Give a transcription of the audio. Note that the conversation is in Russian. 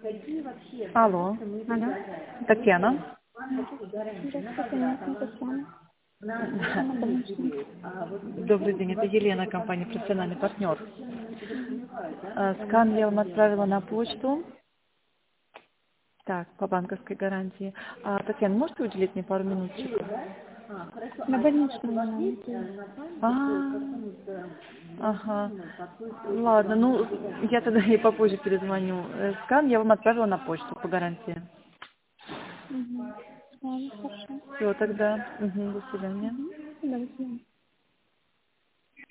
Алло, Алло. Татьяна. Здравствуйте, меня зовут Татьяна. Татьяна Домашняя. Добрый день, это Елена, компания «Профессиональный партнер». Скан я вам отправила на почту. Так, по банковской гарантии. Татьяна, можете уделить мне пару минуточек? На больничном. Ага. Ладно, ну, я тогда и попозже перезвоню. Скан я вам отправила на почту по гарантии. Угу. Ладно, хорошо. Все, тогда. До свидания. Угу. До свидания.